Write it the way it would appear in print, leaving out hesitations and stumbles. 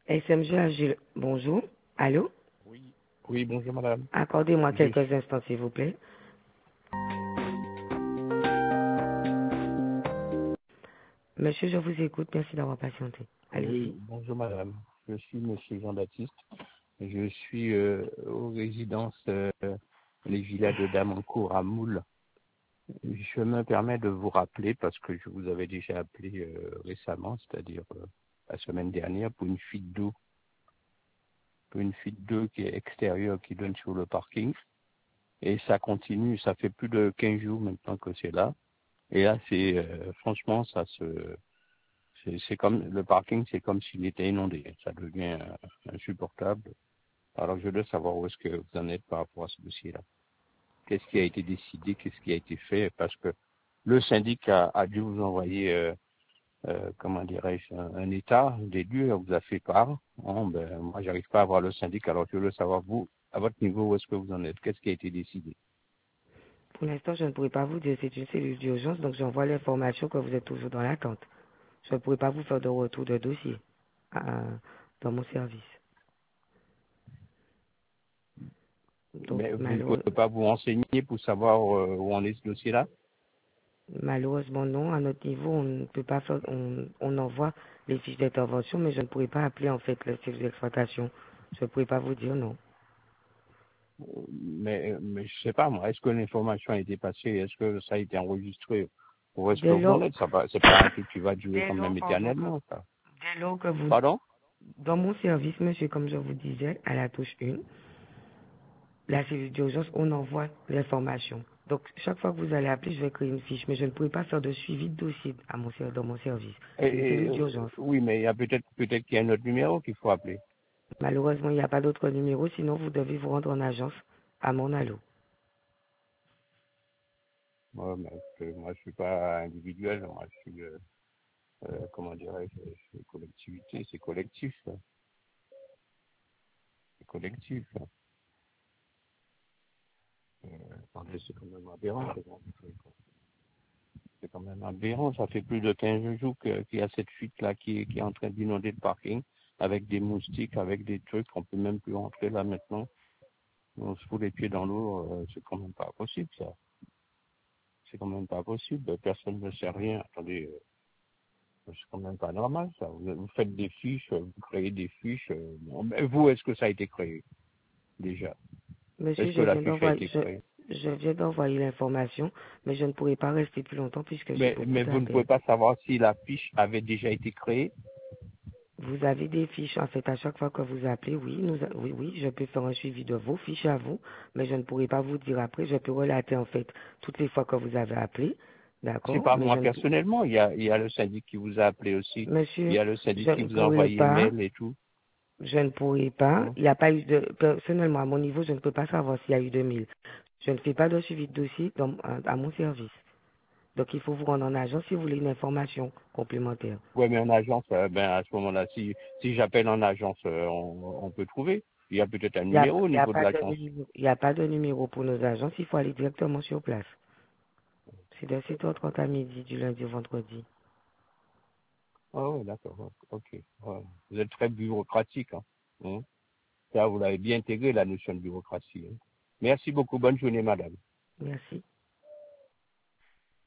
SMG Agile, bonjour. Allô? Oui. Oui, bonjour madame. Accordez-moi Je quelques instants, s'il vous plaît. Monsieur, je vous écoute. Merci d'avoir patienté. Oui, Allez-y. bonjour madame. Je suis monsieur Jean-Baptiste. Je suis aux résidences les villas de Damancourt à Moule. Je me permets de vous rappeler parce que je vous avais déjà appelé récemment, c'est-à-dire la semaine dernière, pour une fuite d'eau. Pour une fuite d'eau qui est extérieure, qui donne sur le parking. Et ça continue, ça fait plus de 15 jours maintenant que c'est là. Et là, c'est franchement, c'est comme le parking, c'est comme s'il était inondé. Ça devient insupportable. Alors je veux savoir où est-ce que vous en êtes par rapport à ce dossier-là. Qu'est-ce qui a été décidé, qu'est-ce qui a été fait, parce que le syndic a dû vous envoyer, comment dirais-je, un état des lieux, on vous a fait part. Bon, ben, moi, j'arrive pas à voir le syndic, alors je veux savoir vous, à votre niveau, où est-ce que vous en êtes, qu'est-ce qui a été décidé. Pour l'instant, je ne pourrais pas vous dire. C'est une cellule d'urgence, donc j'envoie l'information que vous êtes toujours dans l'attente. Je ne pourrais pas vous faire de retour de dossier dans mon service. Donc, Mais vous ne pouvez pas vous renseigner pour savoir où en est ce dossier-là. malheureusement, non. À notre niveau, on ne peut pas faire, on envoie les fiches d'intervention, mais je ne pourrais pas appeler, en fait, le service d'exploitation. Je ne pourrais pas vous dire non. Mais je sais pas moi, est-ce que l'information a été passée, est-ce que ça a été enregistré, où est-ce que Dès vous en lors, êtes, c'est pas un truc qui va durer dès quand lors, même pardon, éternellement, ça. dès lors que vous, Pardon? dans mon service, monsieur, comme je vous disais, à la touche 1, la cellule d'urgence, on envoie l'information. Donc, chaque fois que vous allez appeler, je vais créer une fiche, mais je ne pourrai pas faire de suivi de dossier dans mon service. C'est une cellule d'urgence. Oui, mais il y a peut-être qu'il y a un autre numéro qu'il faut appeler. Malheureusement, il n'y a pas d'autre numéro, sinon vous devez vous rendre en agence à Monalo. Ouais, mais moi je suis pas individuel, moi je suis, comment dirais-je, c'est collectivité, c'est collectif, ça. C'est collectif. Ça. Attendez, c'est quand même aberrant, c'est quand même aberrant, ça fait plus de 15 jours qu'il y a cette fuite-là qui est en train d'inonder le parking, avec des moustiques, avec des trucs, on peut même plus rentrer là maintenant. On se fout les pieds dans l'eau, c'est quand même pas possible ça. C'est quand même pas possible, personne ne sait rien. Attendez, c'est quand même pas normal ça. Vous faites des fiches, vous créez des fiches. Bon, mais vous, est-ce que ça a été créé déjà? Monsieur, Est-ce que la fiche a été créée? je viens d'envoyer l'information, mais je ne pourrai pas rester plus longtemps puisque j'ai beaucoup Mais vous ne pouvez d'appels. pas savoir si la fiche avait déjà été créée? Vous avez des fiches, en fait, à chaque fois que vous appelez, oui, oui, je peux faire un suivi de vos fiches à vous, mais je ne pourrai pas vous dire après. Je peux relater, en fait, toutes les fois que vous avez appelé, C'est d'accord, pas mais moi personnellement, il y a le syndic qui vous a appelé aussi. Il monsieur, y a le je syndic qui ne vous a pourrai envoyé pas. mail et tout. Je ne pourrai pas. Hein. Il n'y a pas eu de, personnellement, à mon niveau, je ne peux pas savoir s'il y a eu 2000. Je ne fais pas de suivi de dossier à mon service. Donc, il faut vous rendre en agence si vous voulez une information complémentaire. Ouais, mais en agence, ben à ce moment-là, si j'appelle en agence, on peut trouver. Il y a peut-être un numéro au niveau de l'agence. Il n'y a pas de numéro pour nos agences. Il faut aller directement sur place. C'est de 7h30 à midi, du lundi au vendredi. Ah ouais, d'accord, ok. Ouais. Vous êtes très bureaucratique. Hein. Hein. Ça, vous l'avez bien intégré, la notion de bureaucratie. Hein. Merci beaucoup. Bonne journée, madame. Merci.